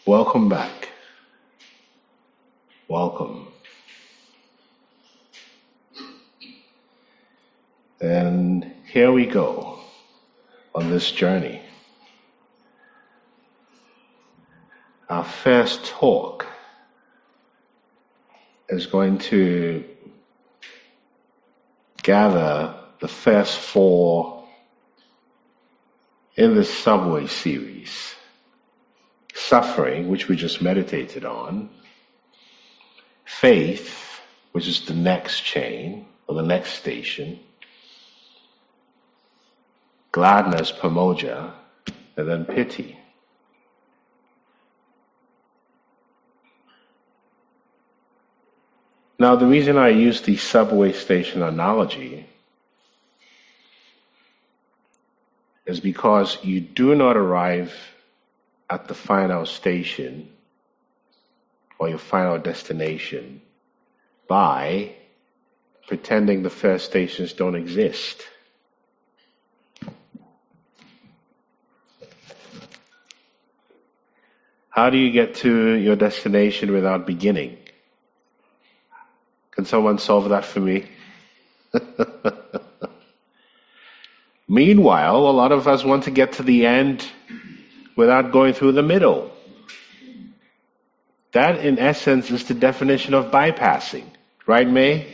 Welcome back. Welcome. And here we go on this journey. Our first talk is going to gather the first four in the Subway series. Suffering, which we just meditated on. Faith, which is the next chain, or the next station. Gladness, pamoja, and then pity. Now, the reason I use the subway station analogy is because you do not arrive at the final station or your final destination by pretending the first stations don't exist. How do you get to your destination without beginning? Can someone solve that for me? Meanwhile, a lot of us want to get to the end without going through the middle. That, in essence, is the definition of bypassing. Right, May?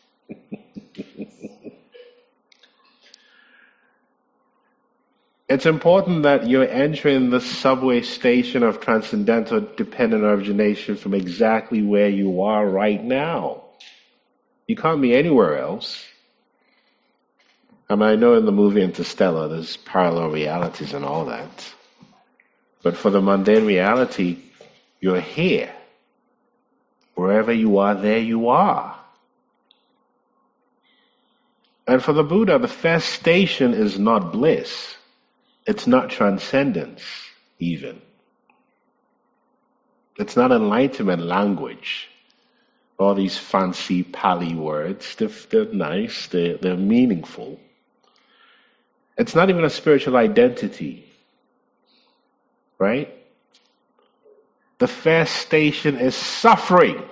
It's important that you're entering the subway station of transcendental dependent origination from exactly where you are right now. You can't be anywhere else. I mean, I know in the movie Interstellar there's parallel realities and all that. But for the mundane reality, you're here. Wherever you are, there you are. And for the Buddha, the first station is not bliss. It's not transcendence, even. It's not enlightenment language. All these fancy Pali words, they're nice, they're meaningful. It's not even a spiritual identity. Right? The first station is suffering.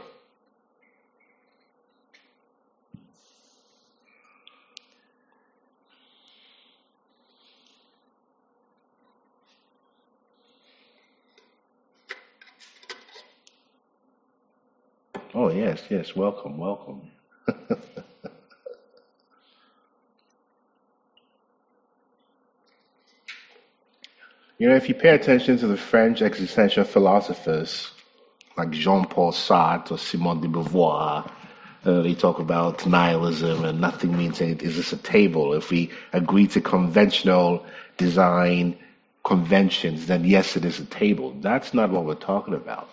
Oh, yes, welcome. If you pay attention to the French existential philosophers like Jean-Paul Sartre or Simone de Beauvoir, they talk about nihilism and nothing means anything. Is this a table? If we agree to conventional design conventions, then yes, it is a table. That's not what we're talking about.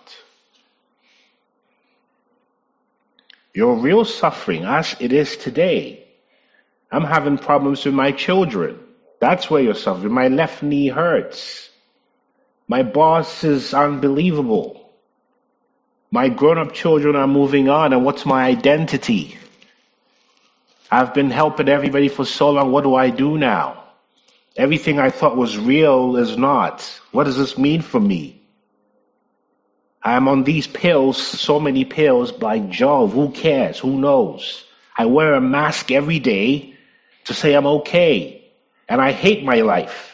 Your real suffering, as it is today. I'm having problems with my children. That's where you're suffering. My left knee hurts. My boss is unbelievable. My grown-up children are moving on, and what's my identity? I've been helping everybody for so long. What do I do now? Everything I thought was real is not. What does this mean for me? I'm on these pills, so many pills, by Jove. Who cares? Who knows? I wear a mask every day to say I'm okay. And I hate my life.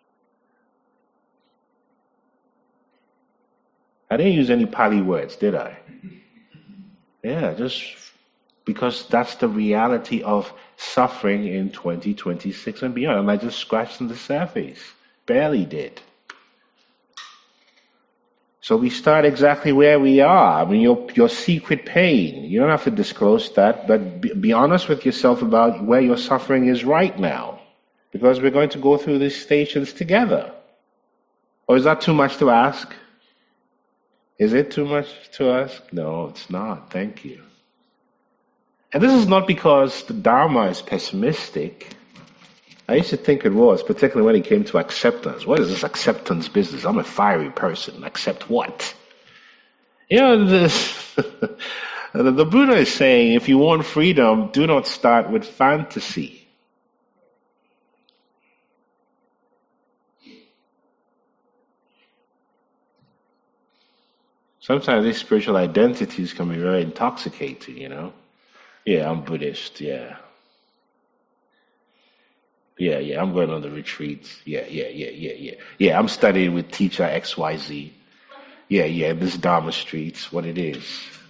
I didn't use any Pali words, did I? Yeah, just because that's the reality of suffering in 2026 and beyond. And I just scratched on the surface. Barely did. So we start exactly where we are. I mean, your secret pain. You don't have to disclose that, but be honest with yourself about where your suffering is right now. Because we're going to go through these stations together. Or is that too much to ask? Is it too much to ask? No, it's not. Thank you. And this is not because the Dharma is pessimistic. I used to think it was, particularly when it came to acceptance. What is this acceptance business? I'm a fiery person. Accept what? The Buddha is saying, if you want freedom, do not start with fantasy. Sometimes these spiritual identities can be very intoxicating, you know? Yeah, I'm Buddhist. Yeah. Yeah, yeah. I'm going on the retreats. Yeah, yeah, yeah, yeah, yeah. Yeah, I'm studying with teacher XYZ. Yeah, yeah. This Dharma Street's what it is.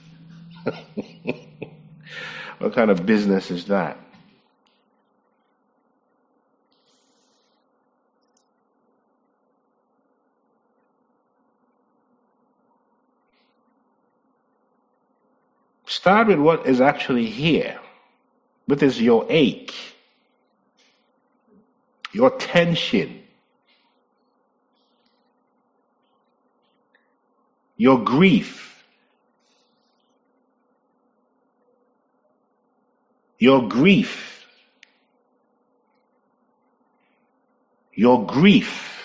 What kind of business is that? Start with what is actually here. What is your ache, your tension, your grief, your grief, your grief,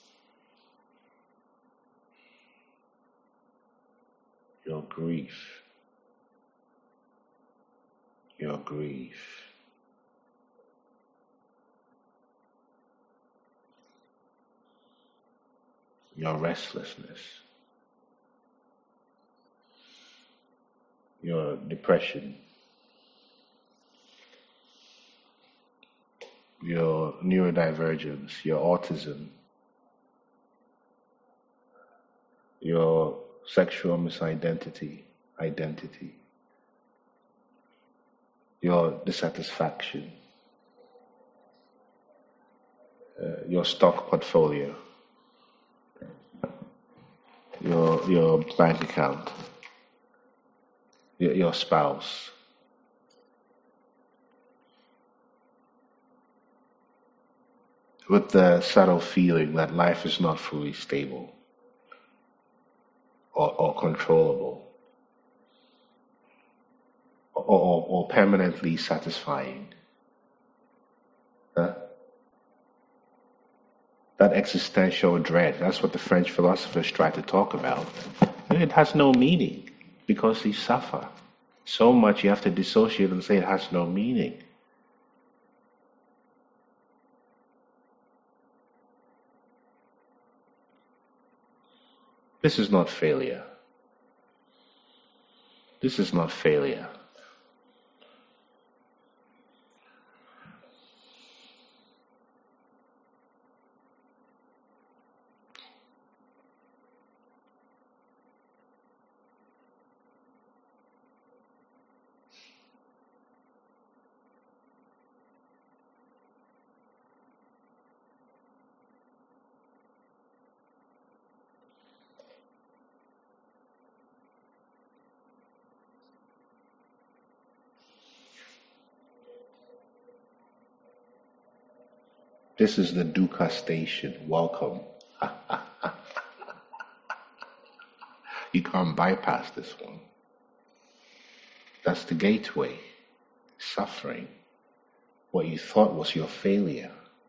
your grief, your grief, your restlessness, your depression, your neurodivergence, your autism, your sexual identity, your dissatisfaction, your stock portfolio, your bank account, your spouse. With the subtle feeling that life is not fully stable or controllable or permanently satisfying. Huh? That existential dread, that's what the French philosophers try to talk about. It has no meaning because you suffer. So much you have to dissociate and say it has no meaning. This is not failure. This is not failure. This is the Dukkha station. Welcome. You can't bypass this one. That's the gateway. Suffering. What you thought was your failure.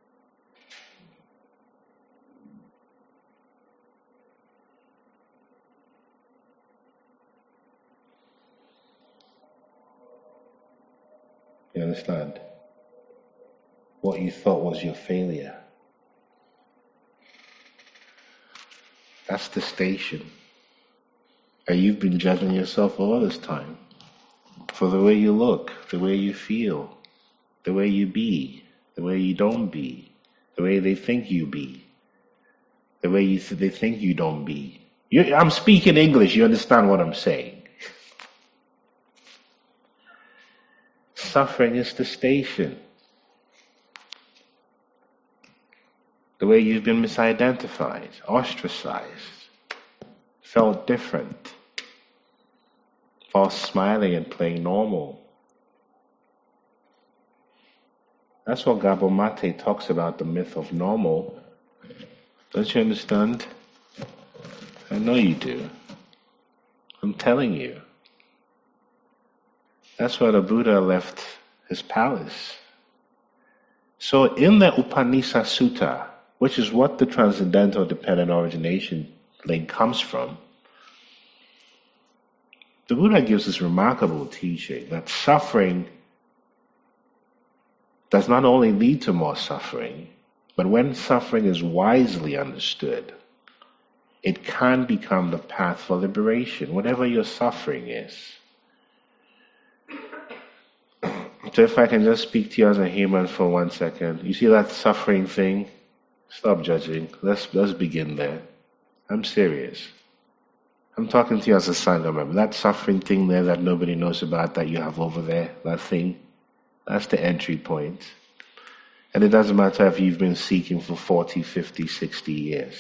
You understand? What you thought was your failure. That's the station. And you've been judging yourself all this time for the way you look, the way you feel, the way you be, the way you don't be, the way they think you be, the way they think you don't be. I'm speaking English. You understand what I'm saying? Suffering is the station. The way you've been misidentified, ostracized, felt different, false smiling and playing normal. That's what Gabor Mate talks about, the myth of normal. Don't you understand? I know you do. I'm telling you. That's why the Buddha left his palace. So in the Upanisa Sutta, which is what the transcendental dependent origination link comes from, the Buddha gives this remarkable teaching that suffering does not only lead to more suffering, but when suffering is wisely understood, it can become the path for liberation, whatever your suffering is. So if I can just speak to you as a human for 1 second. You see that suffering thing? Stop judging. Let's begin there. I'm serious. I'm talking to you as a Sangha member. That suffering thing there that nobody knows about that you have over there, that thing, that's the entry point. And it doesn't matter if you've been seeking for 40, 50, 60 years.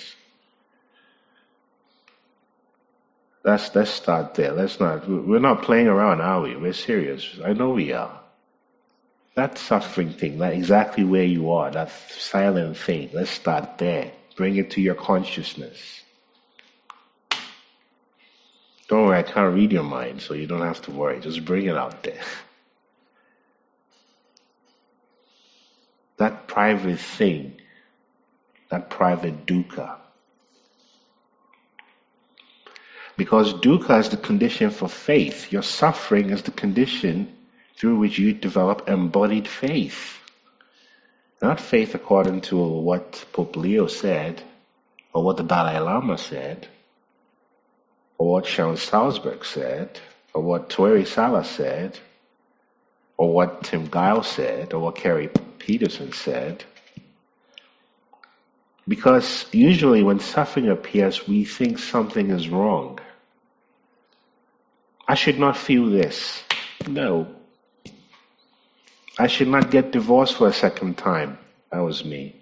Let's start there. We're not playing around, are we? We're serious. I know we are. That suffering thing, that exactly where you are, that silent thing, let's start there. Bring it to your consciousness. Don't worry, I can't read your mind, so you don't have to worry. Just bring it out there. That private thing, that private dukkha. Because dukkha is the condition for faith. Your suffering is the condition through which you develop embodied faith. Not faith according to what Pope Leo said, or what the Dalai Lama said, or what Sharon Salzberg said, or what Tori Sala said, or what Tim Giles said, or what Kerry Peterson said. Because usually when suffering appears, we think something is wrong. I should not feel this. No. I should not get divorced for a second time. That was me.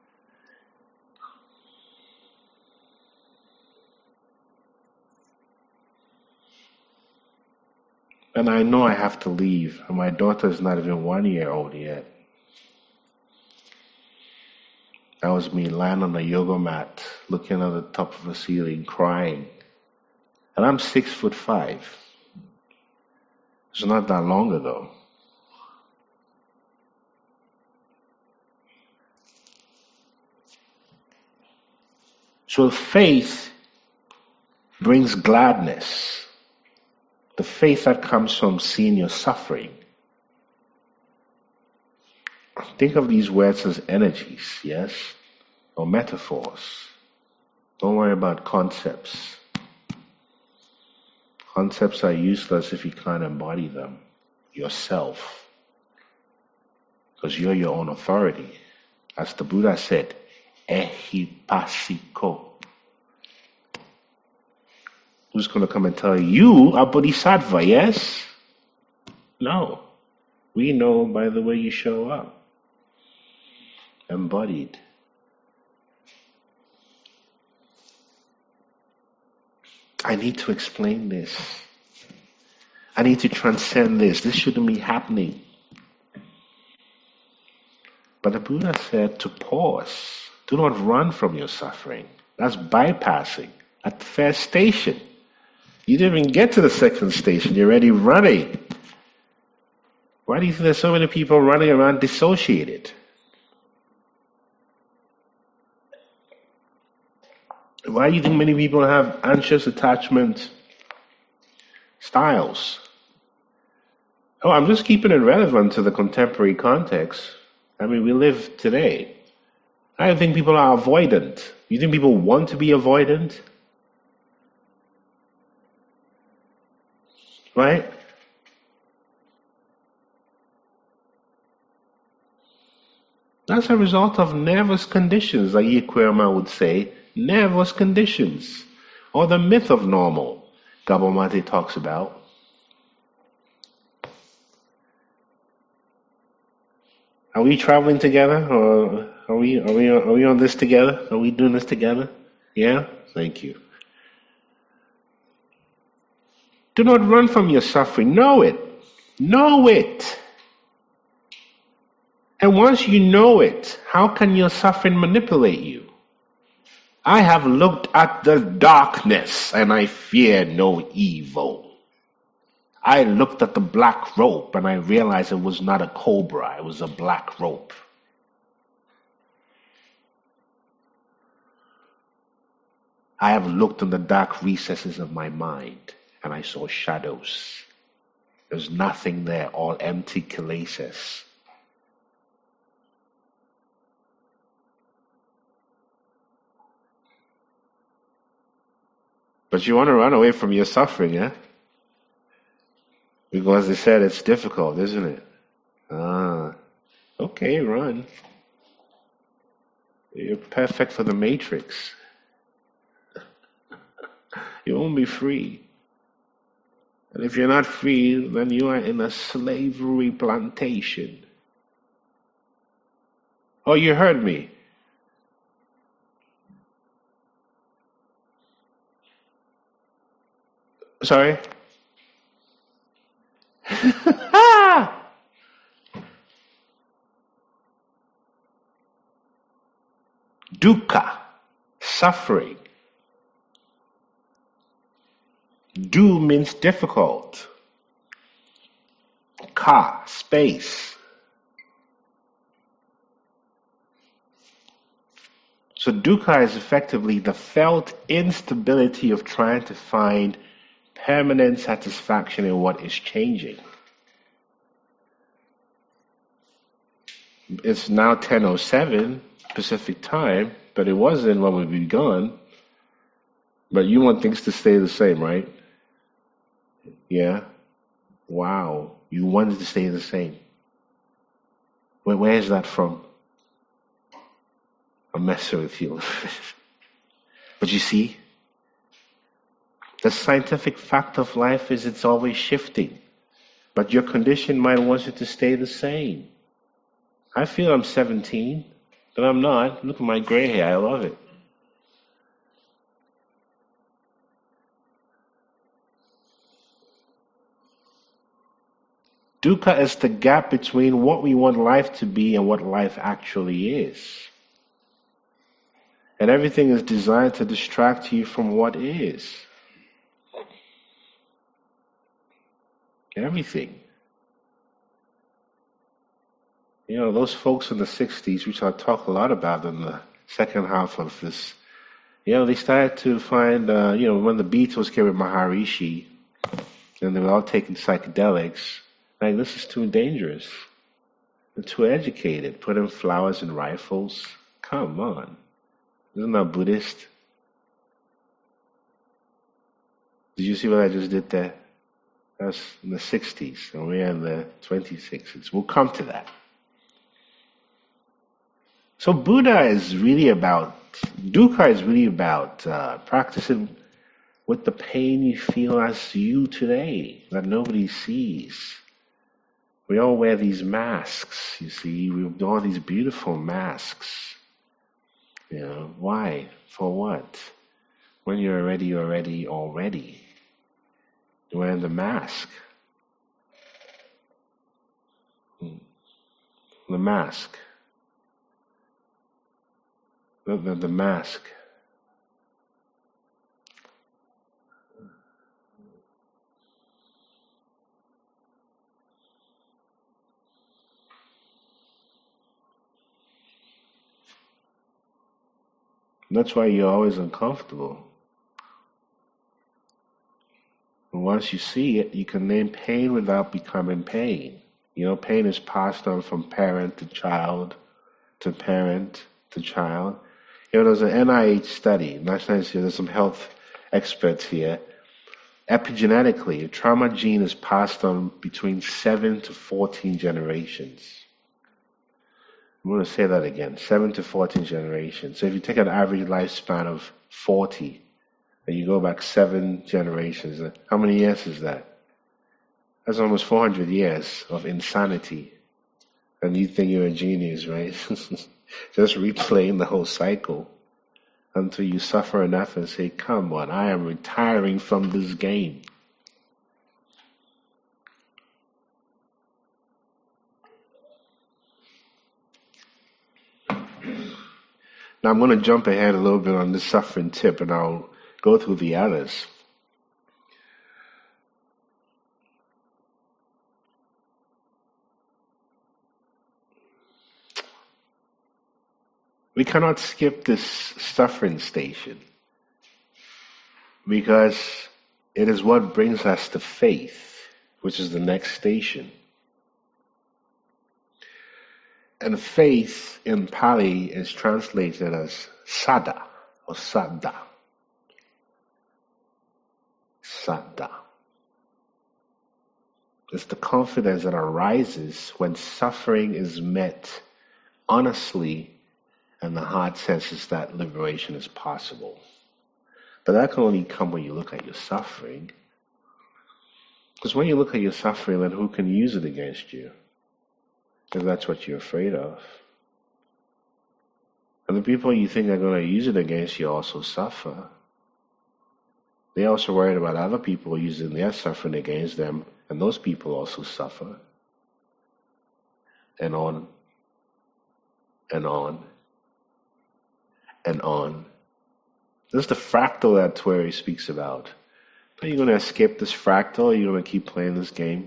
And I know I have to leave. And my daughter is not even 1 year old yet. That was me lying on a yoga mat, looking at the top of the ceiling, crying. And I'm 6'5". It's not that long ago. So faith brings gladness. The faith that comes from seeing your suffering. Think of these words as energies, yes? Or metaphors. Don't worry about concepts. Concepts are useless if you can't embody them yourself. Because you're your own authority. As the Buddha said, ehipassiko. Who's going to come and tell you, you are bodhisattva, yes? No. We know by the way you show up. Embodied. I need to explain this. I need to transcend this. This shouldn't be happening. But the Buddha said to pause. Do not run from your suffering. That's bypassing. At the first station. You didn't even get to the second station. You're already running. Why do you think there's so many people running around dissociated? Why do you think many people have anxious attachment styles? Oh, I'm just keeping it relevant to the contemporary context. I mean, we live today. I don't think people are avoidant. You think people want to be avoidant? Right? That's a result of nervous conditions, like Yikwema would say, nervous conditions, or the myth of normal, Gabor Mate talks about. Are we traveling together, or are we on this together? Are we doing this together? Yeah? Thank you. Do not run from your suffering. Know it. Know it. And once you know it, how can your suffering manipulate you? I have looked at the darkness and I fear no evil. I looked at the black rope and I realized it was not a cobra, it was a black rope. I have looked in the dark recesses of my mind and I saw shadows. There's nothing there, all empty kilesas. But you want to run away from your suffering, yeah? Because they said it's difficult, isn't it? Ah, okay, run. You're perfect for the matrix. You won't be free. And if you're not free, then you are in a slavery plantation. Oh, you heard me. Sorry? Dukkha, suffering. Du means difficult. Ka, space. So dukkha is effectively the felt instability of trying to find permanent satisfaction in what is changing. It's now 10:07 Pacific time, but it wasn't when we begun. But you want things to stay the same, right? Yeah. Wow. You want it to stay the same. Where is that from? I'm messing with you. But you see, the scientific fact of life is it's always shifting. But your conditioned mind wants it to stay the same. I feel I'm 17, but I'm not. Look at my gray hair. I love it. Dukkha is the gap between what we want life to be and what life actually is. And everything is designed to distract you from what is. Everything. You know, those folks in the 60s, which I'll talk a lot about in the second half of this, you know, they started to find, when the Beatles came with Maharishi, and they were all taking psychedelics, like, this is too dangerous. They're too educated. Putting flowers in rifles. Come on. Isn't that Buddhist? Did you see what I just did there? That's in the 60s, and we're in the 26s. We'll come to that. So Buddha is really about, dukkha is really about practicing with the pain you feel as you today, that nobody sees. We all wear these masks, you see. We have all these beautiful masks. You know, why? For what? When you're already. You're wearing the mask. The mask. The mask. That's why you're always uncomfortable. And once you see it, you can name pain without becoming pain. You know, pain is passed on from parent to child to parent to child. You know, there's an NIH study, National Institute, there's some health experts here. Epigenetically, a trauma gene is passed on between 7 to 14 generations. I'm going to say that again, 7 to 14 generations. So if you take an average lifespan of 40, and you go back 7 generations, how many years is that? That's almost 400 years of insanity. And you think you're a genius, right? Just replaying the whole cycle until you suffer enough and say, come on, I am retiring from this game. Now I'm going to jump ahead a little bit on this suffering tip, and I'll go through the others. We cannot skip this suffering station because it is what brings us to faith, which is the next station. And faith in Pali is translated as sada or saddha. Saddha. It's the confidence that arises when suffering is met honestly and the heart senses that liberation is possible. But that can only come when you look at your suffering. Because when you look at your suffering, then who can use it against you? If that's what you're afraid of. And the people you think are going to use it against you also suffer. They're also worried about other people using their suffering against them, and those people also suffer. And on, and on, and on. This is the fractal that Twery speaks about. Are you going to escape this fractal, or are you going to keep playing this game?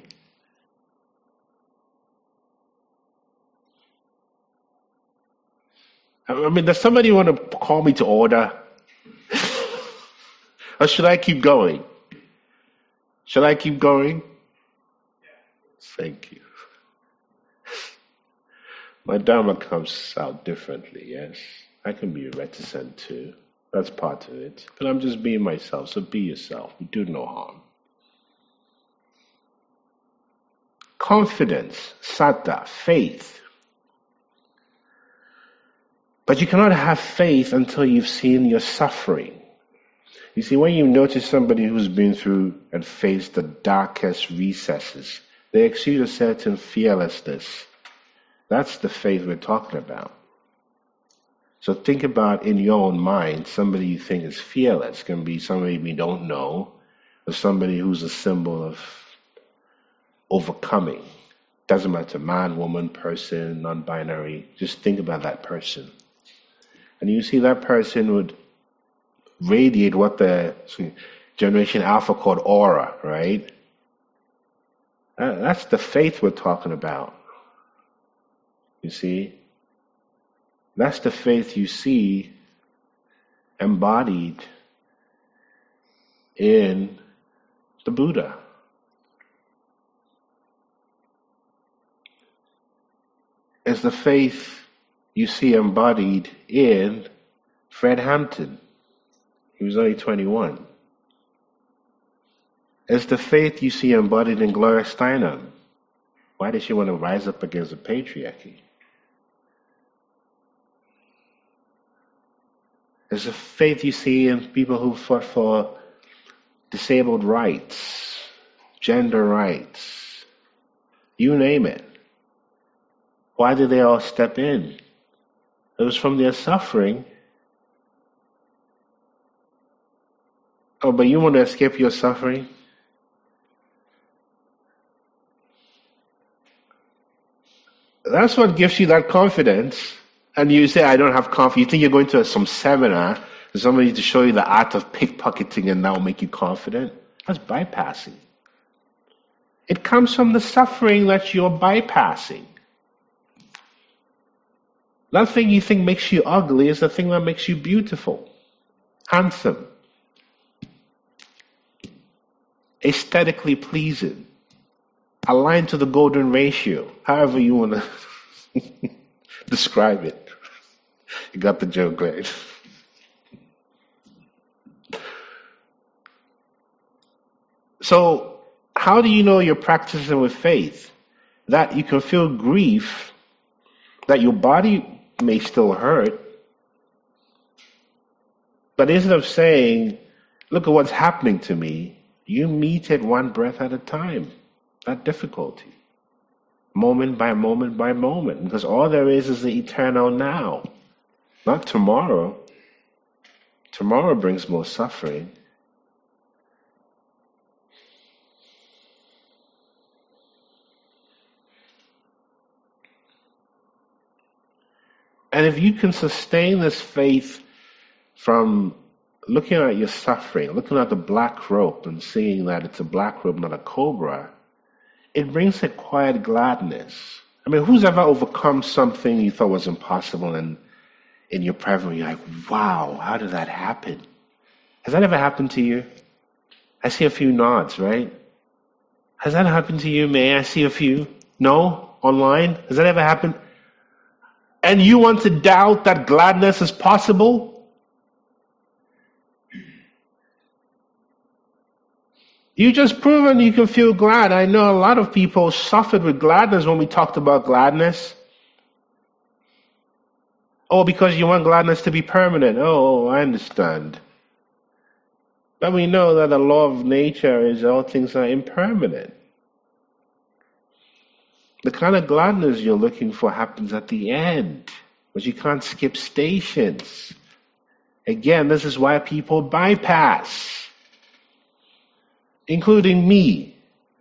I mean, does somebody want to call me to order? Or should I keep going? Should I keep going? Thank you. My Dharma comes out differently, yes. I can be reticent too. That's part of it. But I'm just being myself, so be yourself. We do no harm. Confidence, saddha, faith. But you cannot have faith until you've seen your suffering. You see, when you notice somebody who's been through and faced the darkest recesses, they exude a certain fearlessness. That's the faith we're talking about. So think about in your own mind, somebody you think is fearless. Can be somebody we don't know, or somebody who's a symbol of overcoming. Doesn't matter, man, woman, person, non-binary. Just think about that person. And you see that person would radiate what the Generation Alpha called aura, right? That's the faith we're talking about. You see? That's the faith you see embodied in the Buddha. It's the faith you see embodied in Fred Hampton. He was only 21. It's the faith you see embodied in Gloria Steinem. Why did she want to rise up against the patriarchy? It's the faith you see in people who fought for disabled rights, gender rights, you name it. Why did they all step in? It was from their suffering. Oh, but you want to escape your suffering? That's what gives you that confidence. And you say, I don't have confidence. You think you're going to some seminar for somebody to show you the art of pickpocketing and that will make you confident? That's bypassing. It comes from the suffering that you're bypassing. That thing you think makes you ugly is the thing that makes you beautiful, handsome, aesthetically pleasing, aligned to the golden ratio, however you want to describe it. You got the joke, right? So, how do you know you're practicing with faith? That you can feel grief, that your body may still hurt, but instead of saying, look at what's happening to me, you meet it one breath at a time, that difficulty. Moment by moment by moment, because all there is the eternal now, not tomorrow. Tomorrow brings more suffering. And if you can sustain this faith from looking at your suffering, looking at the black rope and seeing that it's a black rope, not a cobra, it brings a quiet gladness. I mean, who's ever overcome something you thought was impossible and in your presence you're like, wow, how did that happen? Has that ever happened to you? I see a few nods, right? Has that happened to you? May I see a few? No? Online? Has that ever happened? And you want to doubt that gladness is possible? You just proven you can feel glad. I know a lot of people suffered with gladness when we talked about gladness. Oh, because you want gladness to be permanent. Oh, I understand. But we know that the law of nature is all things are impermanent. The kind of gladness you're looking for happens at the end, but you can't skip stations. Again, this is why people bypass, including me.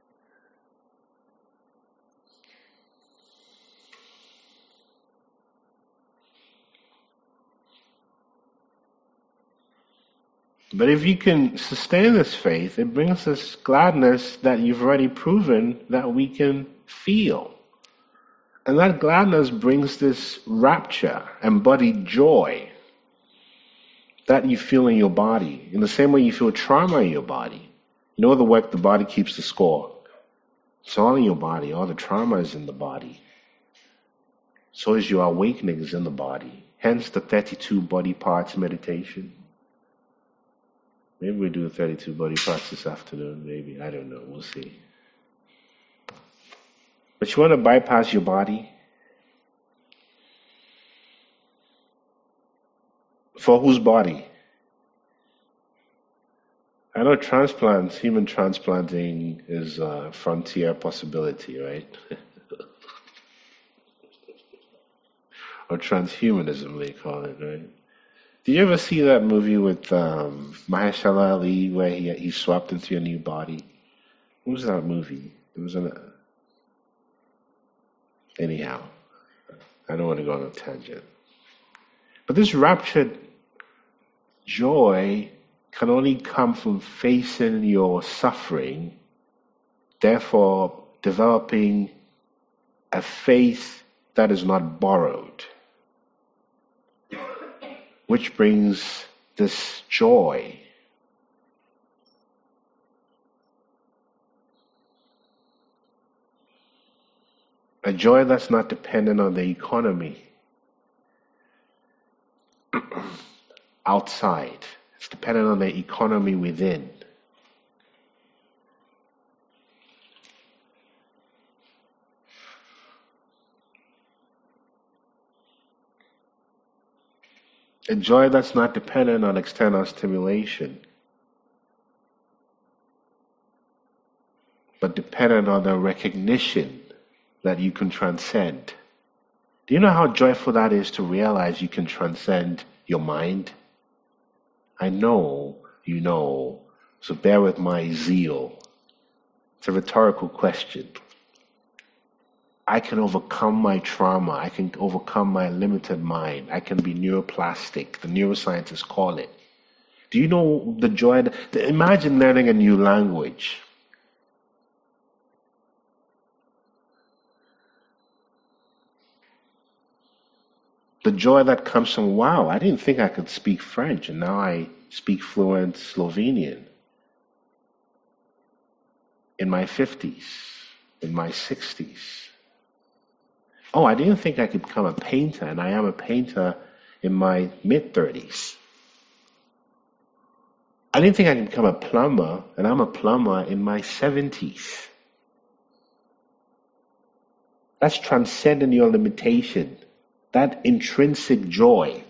But if you can sustain this faith, it brings us gladness that you've already proven that we can feel. And that gladness brings this rapture, embodied joy that you feel in your body. In the same way you feel trauma in your body. You know the work the body keeps the score. It's all in your body. All the trauma is in the body. So is your awakening is in the body. Hence the 32 body parts meditation. Maybe we do 32 body parts this afternoon. Maybe. I don't know. We'll see. But you want to bypass your body? For whose body? I know transplants, human transplanting is a frontier possibility, right? Or transhumanism, they call it, right? Did you ever see that movie with Mahershala Ali where he swapped into a new body? What was that movie? It was anyhow. I don't want to go on a tangent. But this raptured joy can only come from facing your suffering, therefore developing a faith that is not borrowed, which brings this joy. A joy that's not dependent on the economy outside. It's dependent on the economy within. A joy that's not dependent on external stimulation, but dependent on the recognition that you can transcend. Do you know how joyful that is to realize you can transcend your mind? I know you know, so bear with my zeal. It's a rhetorical question. I can overcome my trauma. I can overcome my limited mind. I can be neuroplastic. The neuroscientists call it. Do you know the joy? Imagine learning a new language. The joy that comes from, wow, I didn't think I could speak French, and now I speak fluent Slovenian. In my 50s, in my 60s. Oh, I didn't think I could become a painter, and I am a painter in my mid-30s. I didn't think I could become a plumber, and I'm a plumber in my 70s. That's transcending your limitation. That intrinsic joy.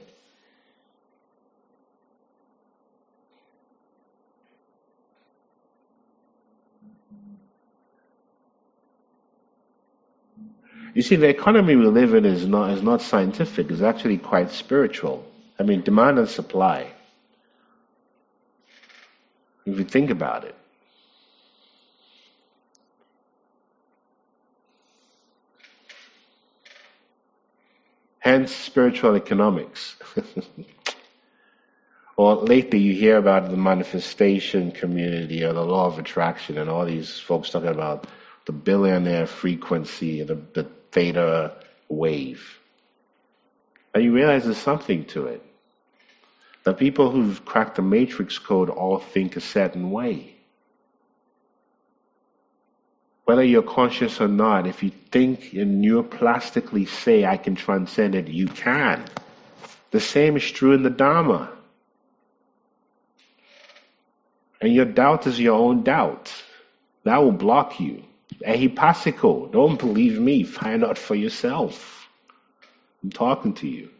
You see, the economy we live in is not scientific. It's actually quite spiritual. I mean, demand and supply. If you think about it. Hence, spiritual economics. Or lately you hear about the manifestation community or the law of attraction and all these folks talking about the billionaire frequency, the theta wave. And you realize there's something to it. The people who've cracked the matrix code all think a certain way. Whether you're conscious or not, if you think and neuroplastically say, I can transcend it, you can. The same is true in the Dharma. And your doubt is your own doubt. That will block you. Ehipasiko, don't believe me. Find out for yourself. I'm talking to you.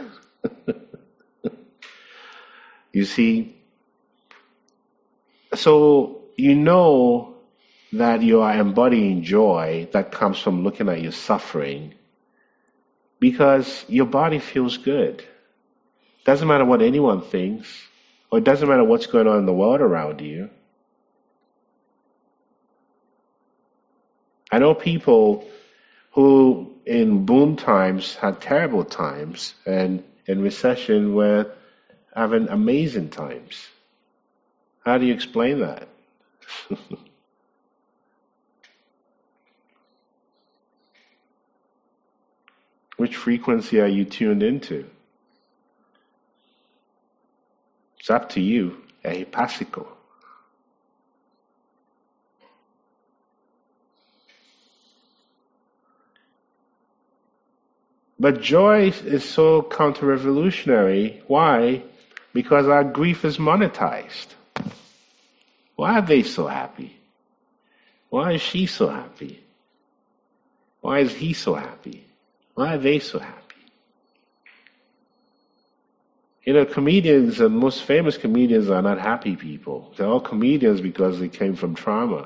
You see, so you know that you are embodying joy that comes from looking at your suffering because your body feels good. Doesn't matter what anyone thinks, or it doesn't matter what's going on in the world around you. I know people who in boom times had terrible times, and in recession were having amazing times. How do you explain that? Which frequency are you tuned into? It's up to you. Ehipasiko. But joy is so counter-revolutionary. Why? Because our grief is monetized. Why are they so happy? Why is she so happy? Why is he so happy? Why are they so happy? You know, comedians and most famous comedians are not happy people. They're all comedians because they came from trauma.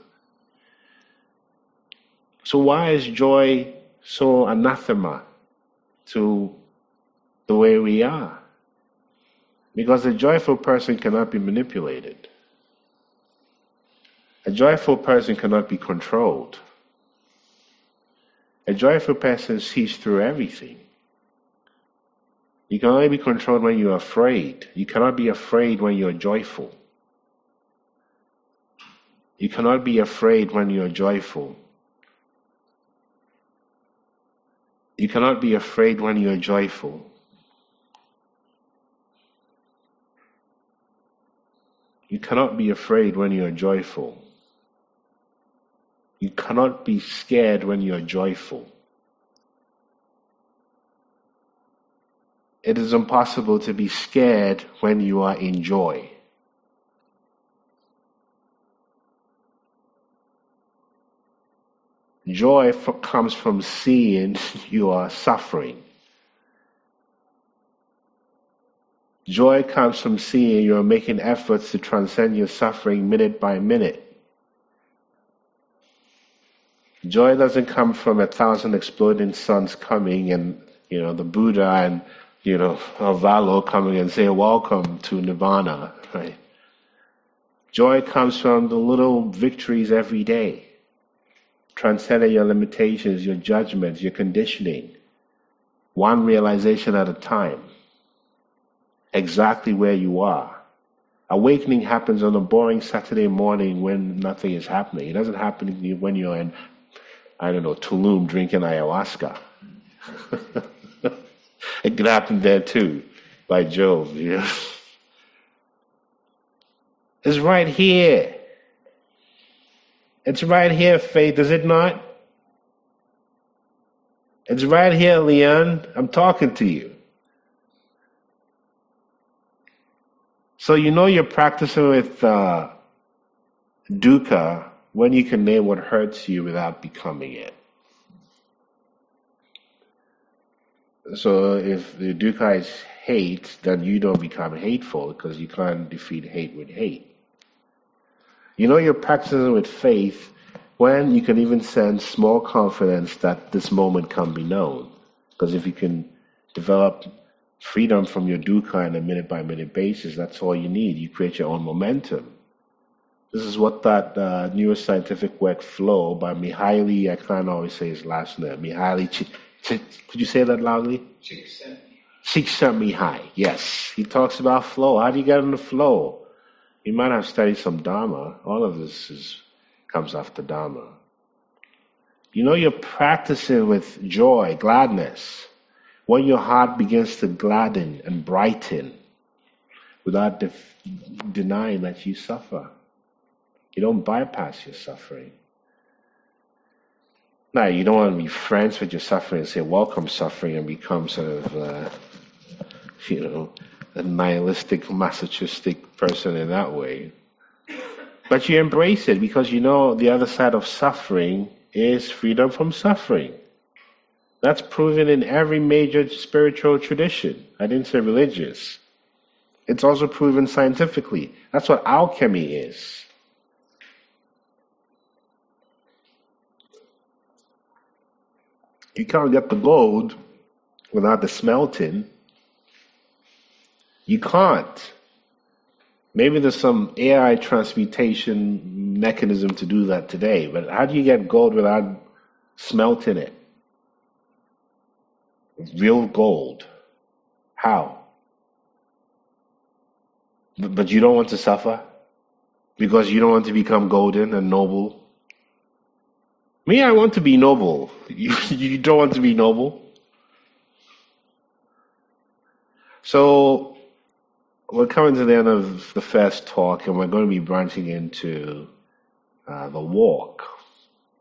So why is joy so anathema to the way we are? Because a joyful person cannot be manipulated. A joyful person cannot be controlled. A joyful person sees through everything. You can only be controlled when you're afraid. You cannot be afraid when you're joyful. You cannot be afraid when you're joyful. You cannot be afraid when you're joyful. You cannot be afraid when you're joyful. You cannot be scared when you're joyful. It is impossible to be scared when you are in joy. Joy comes from seeing you are suffering. Joy comes from seeing you're making efforts to transcend your suffering minute by minute. Joy doesn't come from 1,000 exploding suns coming and, the Buddha and, Avalo coming and say, welcome to Nirvana, right? Joy comes from the little victories every day. Transcending your limitations, your judgments, your conditioning. One realization at a time. Exactly where you are. Awakening happens on a boring Saturday morning when nothing is happening. It doesn't happen when you're in, Tulum drinking ayahuasca. It could happen there too, by Jove. It's right here. It's right here, Faith, is it not? It's right here, Leon. I'm talking to you. So you're practicing with dukkha when you can name what hurts you without becoming it. So if the dukkha is hate, then you don't become hateful because you can't defeat hate with hate. You're practicing with faith when you can even sense small confidence that this moment can be known. Because if you can develop freedom from your dukkha on a minute-by-minute basis, that's all you need. You create your own momentum. This is what that neuroscientific work Flow by Mihaly, I can't always say his last name, Mihaly, could you say that loudly? Csikszentmihalyi, yes. He talks about flow. How do you get in the flow? You might have studied some Dharma. All of this comes after Dharma. You're practicing with joy, gladness. When your heart begins to gladden and brighten without denying that you suffer. You don't bypass your suffering. Now, you don't want to be friends with your suffering and say, welcome suffering, and become sort of, a nihilistic, masochistic person in that way. But you embrace it because you know the other side of suffering is freedom from suffering. That's proven in every major spiritual tradition. I didn't say religious. It's also proven scientifically. That's what alchemy is. You can't get the gold without the smelting. You can't. Maybe there's some AI transmutation mechanism to do that today, but how do you get gold without smelting it? Real gold. How? But you don't want to suffer because you don't want to become golden and noble. Me, I want to be noble. You don't want to be noble. So we're coming to the end of the first talk, and we're going to be branching into the walk.